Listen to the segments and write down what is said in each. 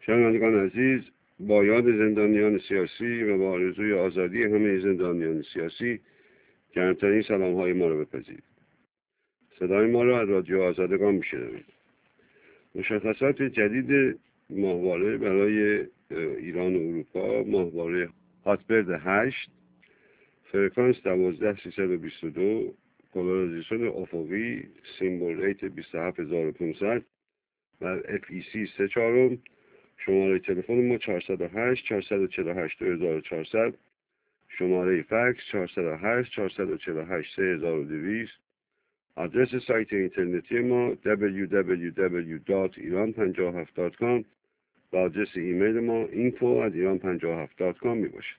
شنوندگان عزیز، با یاد زندانیان سیاسی و با آرزوی آزادی همه زندانیان سیاسی گرمترین سلام‌های ما را بپذیرید. صدای ما را از رادیو آزادگان میشنوید. مشخصات جدید ماهواره برای ایران و اروپا: ماهواره هاتبرد 8، فرکانس 12322، پولاریزیشن افقی، سیمبل ریت 27500 و FEC 3/4. شماره تلفن ما 408 448 2400، شماره فکس 408 448 3200. آدرس سایت اینترنتی ما www.iran57.com و آدرس ایمیل ما info@iran57.com می باشد.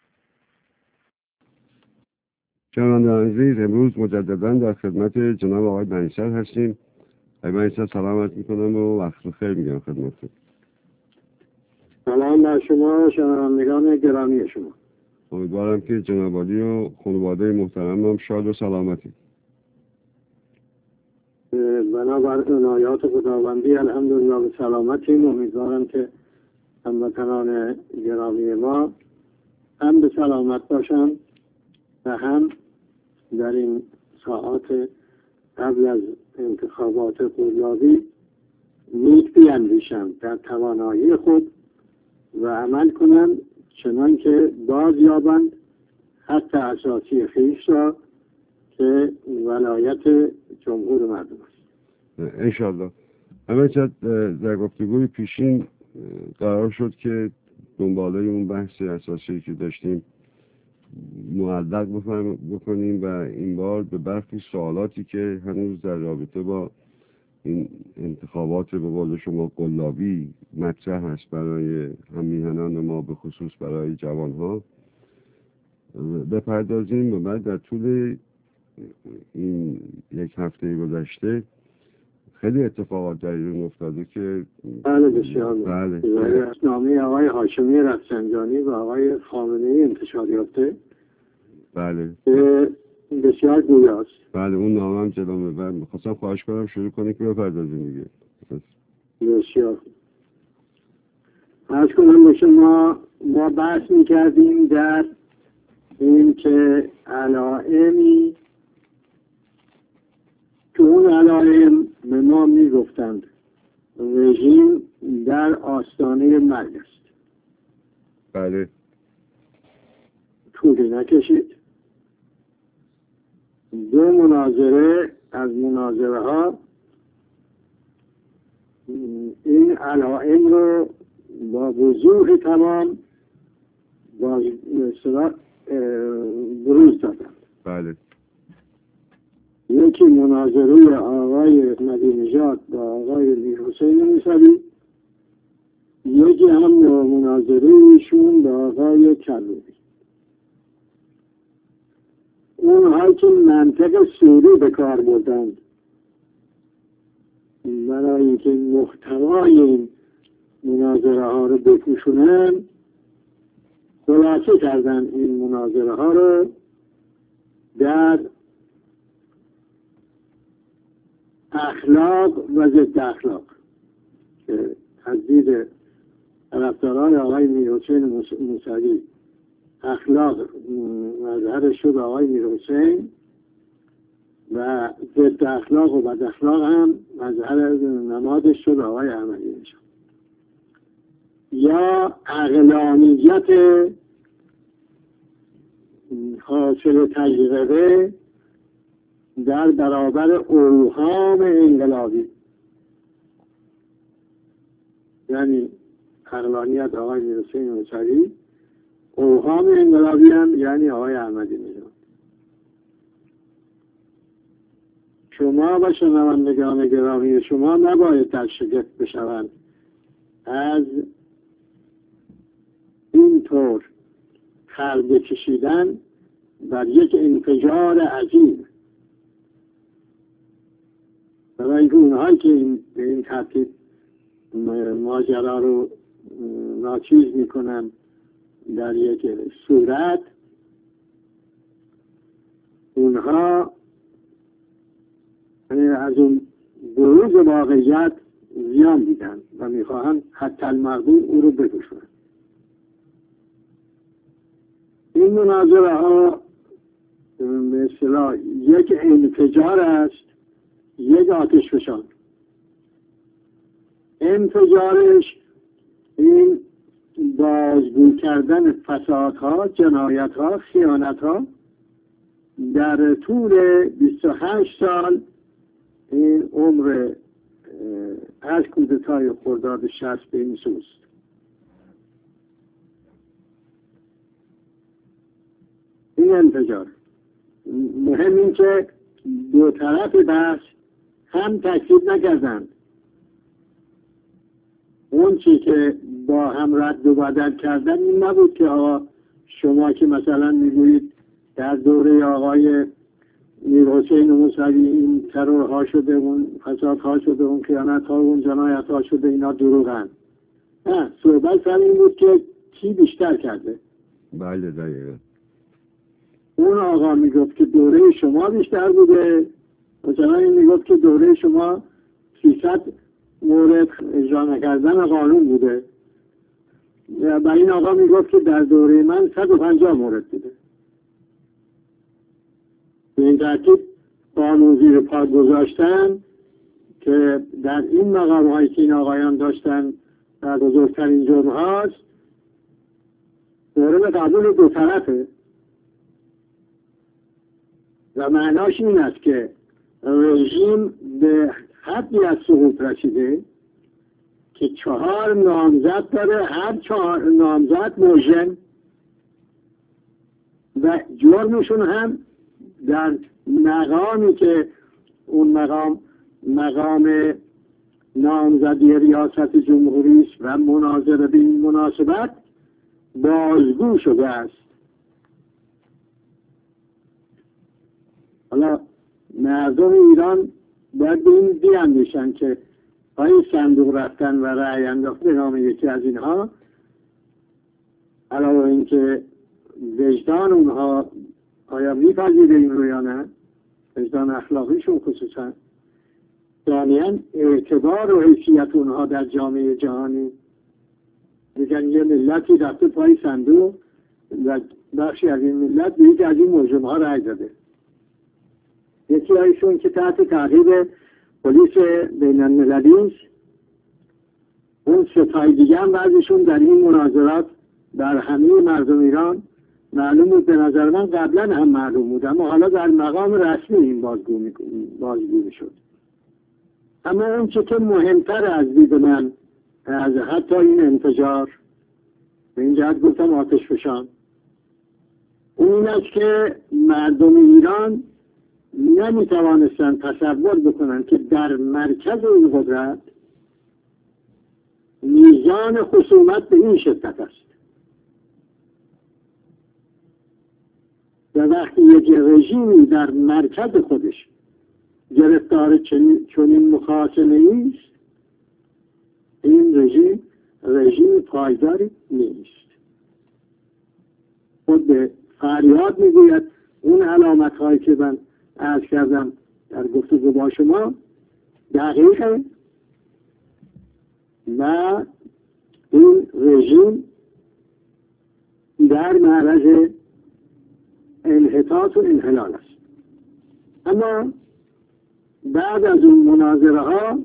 شنوندگان عزیز، امروز مجددا در خدمت جناب آقای بنی‌صدر هستیم. آقای بنی‌صدر سلام عرض می‌کنم و وقت بخیر میگم خدمتتون. سلام بر شما شنوندگان گرامی شما. امیدوارم که جناب عالی و خانواده محترم هم شاد و سلامتی. بنابر عنایات خداوندی الحمدلله به سلامتیم. امیدوارم که هموطنان گرامی ما هم به سلامت باشند و هم در این ساعات قبل از انتخابات قلابی نیک بیندیشند در توانایی خود و عمل کنند چنان که باز یابند حتی اساسی خویش را که ولایت جمهور مردم است. انشاءالله. همینطور در گفتگوی پیشین قرار شد که دنباله اون بحث اساسی که داشتیم معلق بکنیم و این بار به برخی سوالاتی که هنوز در رابطه با این انتخابات به قول شما قلابی مطرح است برای همیهنان ما، به خصوص برای جوانها بپردازیم و بعد در طول این یک هفته گذشته خیلی اتفاقات در ایران افتاده که بله بسیار بله نامه آقای هاشمی رفسنجانی و آقای خامنه‌ای انتشار یافته. بله بسیار گویاست. بله اون نامه هم جلومه و میخواستم خواهش کنم شروع کنیم که بپردازیم دیگه. بسیار عرض کنم به شما، ما بحث میکردیم در این که علائمی که اون علائم به ما میگفتند رژیم در آستانه مرگ است. بله طولی نکشید. دو مناظره از مناظره ها این علائم رو با وضوح تمام بروز دادند. بله یکی مناظره آقای احمدی نژاد با آقای میرحسین موسوی، یکی هم مناظره ایشون با آقای کروبی. اونهایی که منطق سوری به کار بردند برای اینکه محتوای این مناظره ها رو بپوشونن، خلاصه کردن این مناظره ها رو در اخلاق و ضد اخلاق که از دید طرفداران آقای میرحسین موسوی اخلاق مظهر شد آقای میرحسین و ضد اخلاق و بد اخلاق هم مظهر نمادش شد آقای احمدی نژاد. یا عقلانیت حاصل تجربه در برابر اوهام انقلابی، یعنی عقلانیت آقای میرحسین موسوی، اوهام انقلابی هم یعنی آقای احمدی نژاد. شما و شنوندگان گرامی شما نباید در شگفت بشوند از اینطور خلق کشیدن بر یک انفجار عظیم. برای اینکه اونهایی که به این ترتیب ماجرا رو ناچیز میکنن در یک صورت، اونها از اون بروز واقعیت زیان دیدن و میخواهند حتی المقدور او رو بکشند. این مناظره ها به اصطلاح یک انفجار است، یک آتش فشان. انفجارش این بازگو کردن فسادها، جنایتها، خیانتها در طول 28 سال این عمر از کودتای خرداد 60 به این سوست. این انفجار مهم این که دو طرف بحث هم تاکید نکردند. اون چی که با هم رد و بدل کردن این نبود که آقا شما که مثلا میگویید در دوره آقای میرحسین موسوی این ترورها شده، اون فسادها شده، اون خیانتها، اون جنایتها شده، اینا دروغن. نه، صحبت سر این بود که کی بیشتر کرده. بله دقیقا. اون آقا میگفت که دوره شما بیشتر بوده، مثلا این میگفت که دوره شما 300 مورد اجرا نکردن قانون بوده و این آقا میگفت که در دوره من 150 مورد بوده. به این ترتیب قانون زیر پا گذاشتن که در این مقام هایی که این آقایان داشتن در بزرگترین جرم هاست مورد قبول دو طرفه و معناش این است که رژیم به حدی از سقوط رسیده که 4 نامزد داره، هر 4 نامزد مجرم و جرمشون هم در مقامی که اون مقام نامزدی ریاست جمهوری است و مناظره به این مناسبت بازگو شده است. حالا مردم ایران باید به این بیاندیشن که آیا صندوق رفتن و رأی انداختن به نام یکی از اینها علاوه اینکه وجدان اونها آیا میپذیره این رو یا نه، وجدان اخلاقیشون خصوصا، ثانیاً اعتبار و حیثیت اونها در جامعه جهانی. میگن یه ملتی رفته پای صندوق و بخشی از این ملت به یکی از این مجرم ها رأی داده. یکی هایشون که تحت تعقیب پلیس بین المللی است، اون ستای دیگه هم بعضیشون در این مناظرات در همه مردم ایران معلوم بود، به نظر من قبلا هم معلوم بود، اما حالا در مقام رسمی این بازگو میشد. اما اون چه که مهمتر از دید من از حتی این انفجار، به این جهت گفتم آتش فشان، اون این است که مردم ایران نمیتوانستند تصور بکنند که در مرکز این قدرت میزان خصومت به این شدت است. و وقتی یک رژیمی در مرکز خودش گرفتار چنین مخاصمه‌ای است، این رژیم پایداری نیست. خود به فریاد میگوید اون علامت هایی که من عرض کردم در گفتگو با شما دقیقه و این رژیم در معرض انحطاط و انحلال است. اما بعد از اون مناظره ها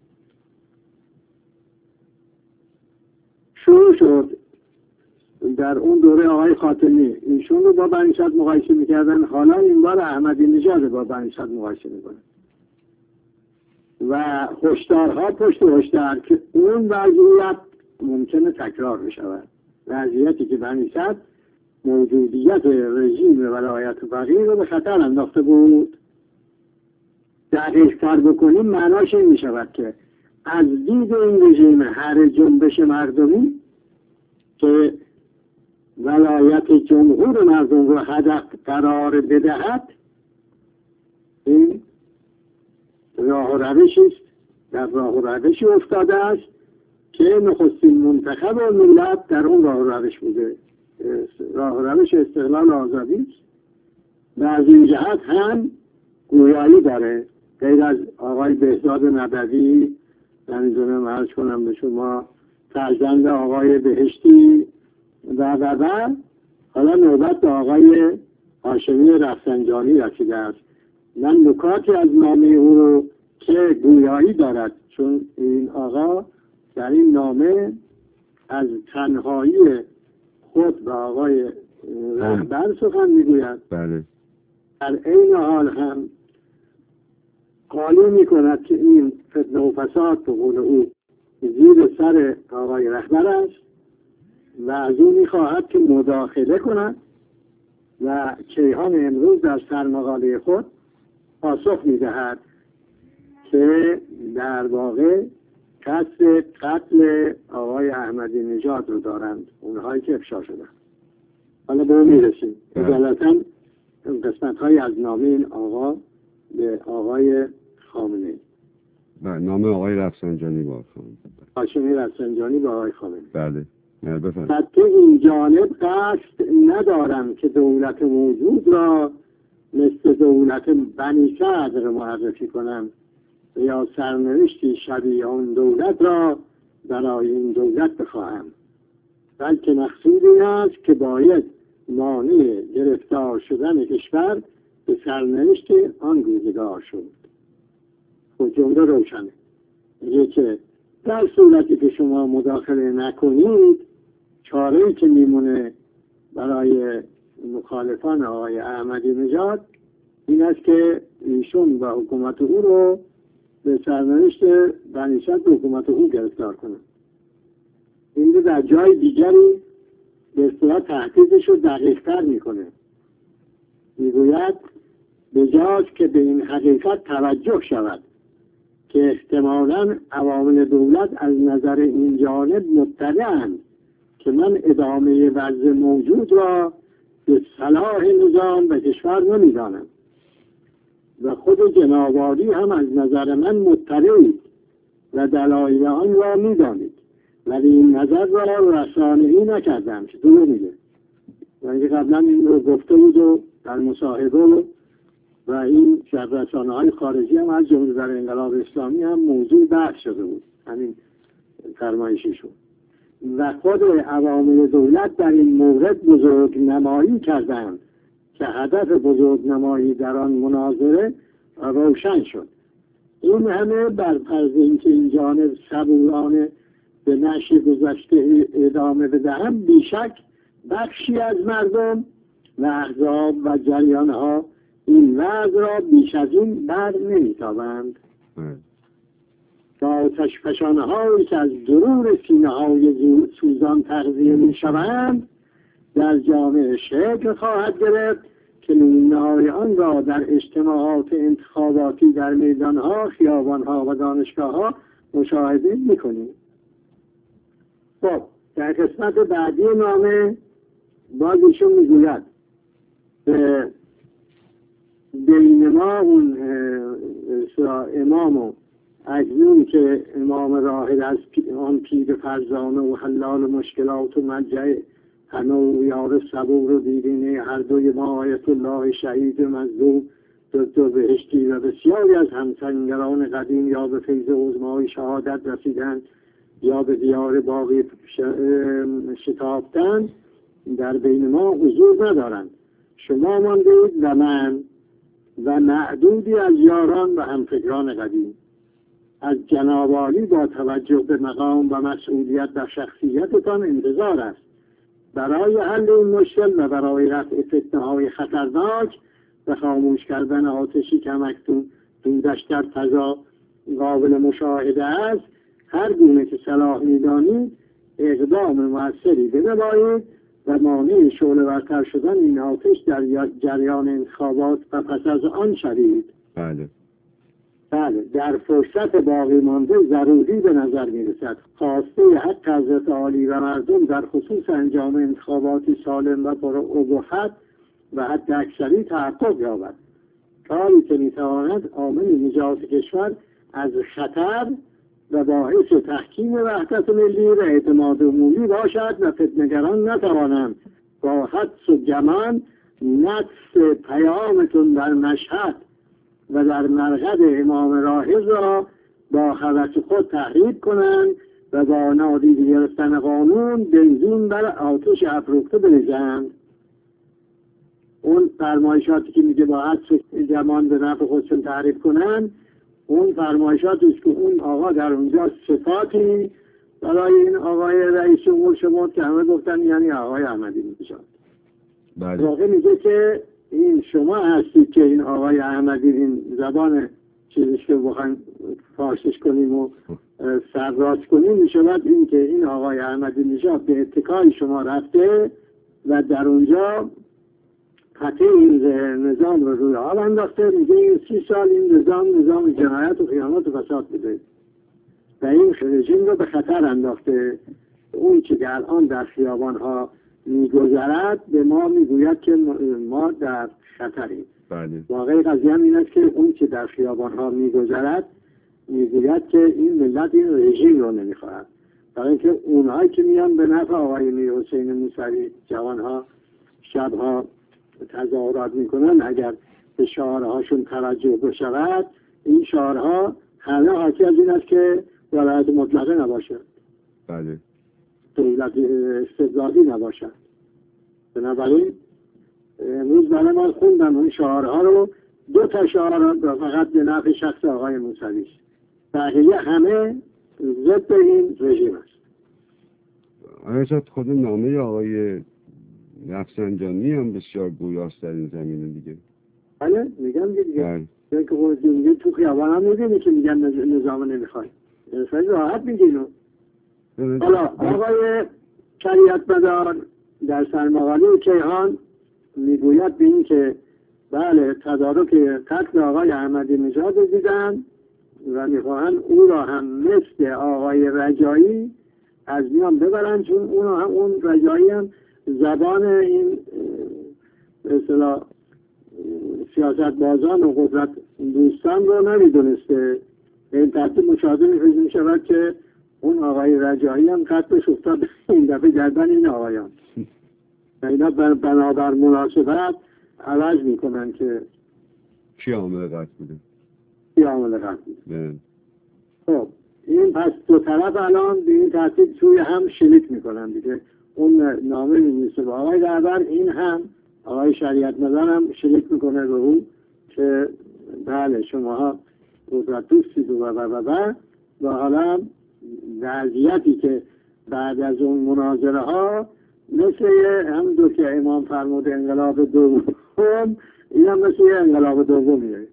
شروع شد در اون دوره آقای خاتمی ایشون رو با بنی صدر مقایسه میکردن، حالا این بار احمدی نژاد با بنی صدر مقایسه میکنن و هشدارها پشت هشدار که اون وضعیت ممکنه تکرار بشود. وضعیتی که بنی صدر موجودیت رژیم ولایت فقیه رو به خطر انداخته بود. دقیق تر بکنیم معناش این میشود که از دید این رژیم هر جنبش مردمی که ولایت جمهور مردم رو هدف قرار بدهد، این راه و روشی است، در راه و روشی افتاده است که نخستین منتخب ملت در اون راه و روش بوده، راه و روش استقلال آزادی است و از این جهت هم گویایی داره. غیر از آقای بهزاد نبوی نمیدونم عرض کنم به شما فرزند آقای بهشتی و حالا نوبت به آقای هاشمی رفسنجانی رسیده است. من نکاتی از نامه او رو که گویایی دارد، چون این آقا در این نامه از تنهایی خود و آقای رهبر سخن میگوید. بله. در این حال هم قانون میکند که این فتنه و فساد به قول او زیر سر آقای رهبر است و از او میخواهد که مداخله کند و کیهان امروز در سرمقاله خود پاسخ میدهد که در واقع قصد قتل آقای احمدی نژاد رو دارند، اونهایی که افشا شدن. حالا به اون میرسیم. اجالتا قسمت های از نامه این آقا به آقای خامنه‌ای. نام آقای رفسنجانی با خانم هاشمی رفسنجانی با آقای خامنه‌ای. بله. بفرمایید. حتی این جانب قصد ندارم که دولت موجود را مثل دولت بنی صدر معرفی کنم یا سرنوشتی شبیه آن دولت را برای این دولت بخواهم، بلکه مقصود این است که باید مانع گرفتار شدن کشور به سرنوشت آن روزگار شد. خود جمله روشنه، میگه که در صورتی که شما مداخله نکنید، چاره‌ای که میمونه برای مخالفان آقای احمدی نژاد این است که ایشون و حکومت او رو به سرنوشت بنی صدر حکومت او گرفتار کنند. این رو در جای دیگری به اصطلاح تهدیدش رو دقیق‌تر میکنه. میگوید به جاش که به این حقیقت توجه شود که احتمالاً عوامل دولت از نظر این جانب مطلع‌اند که من ادامه وضع موجود را به صلاح نظام و کشور نمیدانم و خود جناب عالی هم از نظر من مطلعید و دلایل آن را میدانید، ولی این نظر را رسانه‌ای نکردم. چطور میگه؟ یعنی قبلا این رو گفته بود و در مصاحبه و این رسانه‌های خارجی هم از جمله در انقلاب اسلامی هم موضوع بحث شده بود همین فرمایششون. و خود عوامل دولت در این مورد بزرگ نمایی کردند که هدف بزرگ نمایی در آن مناظره روشن شد. این همه بر فرض اینکه این جانب صبورانه به نشر گذشته ادامه بدهم، بیشک بخشی از مردم و احزاب و جریانها این وضع را بیش از این بر نمیتابند. با آتش فشانه هایی که از درون سینه های سوزان تغذیه می شوند در جامعه شکل خواهد گرفت که نمونه های آن را در اجتماعات انتخاباتی در میدانها، خیابانها و دانشگاهها مشاهده می کنیم. خب در قسمت بعدی نامه باز ایشون می گوید بین ما اون امام و اکنون که امام راحل از آن پیر فرزانه و حلال مشکلات و مرجع همه و یار صبور و دیرینه هر دوی ما آیت الله شهید مظلوم دکتر بهشتی و بسیاری از همسنگران قدیم یا به فیض عظمای شهادت رسیدند یا به دیار باقی شتافتند در بین ما حضور ندارند. شما ماندید و من و معدودی از یاران و همفکران قدیم. از جناب عالی با توجه به مقام و مسئولیت و شخصیتتان انتظار است برای حل این مشکل و برای رفع فتنه‌های خطرناک و خاموش کردن آتشی که همکنون دودش در فضا قابل مشاهده است، هر گونه که صلاح می‌دانید اقدام موثری بنمایید و مانع شعله ورتر شدن این آتش در جریان انتخابات و پس از آن شوید. بله، در فرصت باقی مانده ضروری به نظر می‌رسد خواسته حق حضرت عالی و مردم در خصوص انجام انتخاباتی سالم و پرابهت و حد اکثری تحقق یابد، کاری که می‌تواند عامل نجات کشور از خطر و باعث تحکیم وحدت ملی و اعتماد عمومی باشد و فتنه‌گران نتوانند با حدس و گمان نقص پیامتون در مشهد و در مرقد امام راحل را با هوس خود تحریک کنند و با نادیده گرفتن قانون بنزین بر آتش افروخته بریزند. اون فرمایشاتی که میگه با حدس جوان به نفع خودشون تعریف کنن، اون فرمایشاتی است که اون آقا در اونجا صفاتی برای این آقای رئیس جمهور شمرد که همه گفتن یعنی آقای احمدی نژاد. بله. واقع میگه که این شما هستید که این آقای احمدی، این زبان چیزش که بخوایم فارسیش کنیم و سرراست کنیم، میشود این که این آقای احمدی نژاد به اتکای شما رفته و در اونجا قطعه این نظام رو روی حال انداخته. میگه این 30 سال این نظام جنایت و خیانت و فساد بوده و این رژیم رو به خطر انداخته. اون که در الان در خیابان ها میگذرد به ما میگوید که ما در خطریم. بله. واقعی قضیه هم این است که اون که در خیابان ها میگذرد میگوید که این ملت این رژیم رو نمیخواهد، برای اینکه اونهایی که میان به نفع آقای میرحسین موسوی جوان ها شبها تظاهرات میکنن، اگر به شعارهاشون توجه بشود، این شعارها همه حاکی از این است که ولایت مطلقه نباشد، بله. دولت استبدادی نباشد. بنابراین امروز برای ما خوندم اون شعارها رو، 2 تا شعار فقط به نفع شخص آقای موسوی است، بقیه همه ضد این رژیم است. آیا خود نامه آقای رفسنجانی هم بسیار گویاست در این زمینه دیگه؟ بله میگم دیگه. بله. که خود دیگه تو خیابان هم میبینی که میگن نظام نمیخوای، خیلی راحت میگینو. حالا آقای شریعت مدار در سرمقاله کیهان میگوید به این که بله تدارک قتل آقای احمدی نژاد رو دیدن و میخواهن او را هم مثل آقای رجایی از میان ببرن، چون اون رجایی هم زبان این به اصطلاح سیاست بازان و قدرت دوستان رو نمیدونسته. به این ترتیب مشاهده می شود که اون آقای رجایی هم قتلش افتاد این دفعه گردن این آقایان. اینا بنابر مناسبت عوض میکنن که کی عامل قتل بوده؟ کی عامل قتل بوده. خب این پس 2 طرف الان به این ترتیب سوی هم شلیک میکنن دیگه. اون نامه می‌نویسه به آقای رهبر، این هم آقای شریعت مدار هم شلیک میکنه به اون که بله شماها قدرت دوستید و حالا وضعیتی که بعد از اون مناظره ها مثل هم دو که امام فرمود انقلاب دوم، این هم مثل انقلاب دومیه.